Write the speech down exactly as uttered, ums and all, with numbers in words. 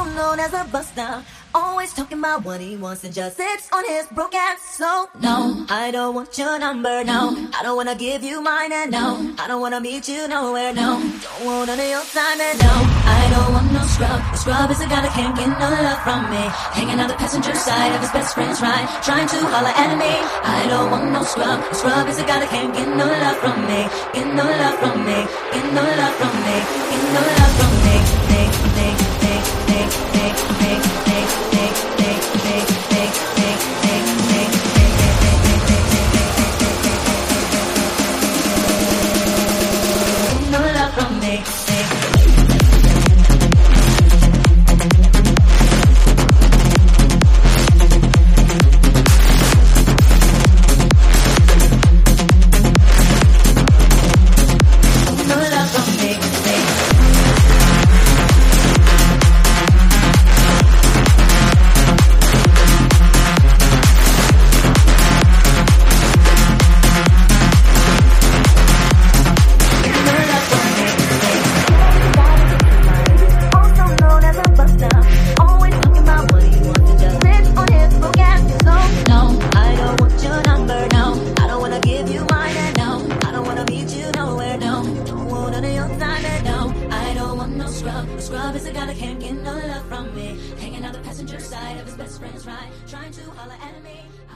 known as a buster. Always talking about what he wants and just sits on his broke ass. So no, I don't want your number, no. I don't wanna give you mine, and no, I don't wanna meet you nowhere, no. Don't want none of your time, and no, I don't want no scrub. A scrub is a guy that can't get no love from me. Hanging out the passenger side of his best friend's ride, trying to holler at me. I don't want no scrub. A scrub is a guy that can't get no love from me. Get no love from me. Get no love from me. Get no love from me. Make, make, make, make, make, make, make, make, make, make, make, make, make, make, no love from me. A scrub is a guy that can't get no love from me. Hanging out the passenger side of his best friend's ride, trying to holler at me.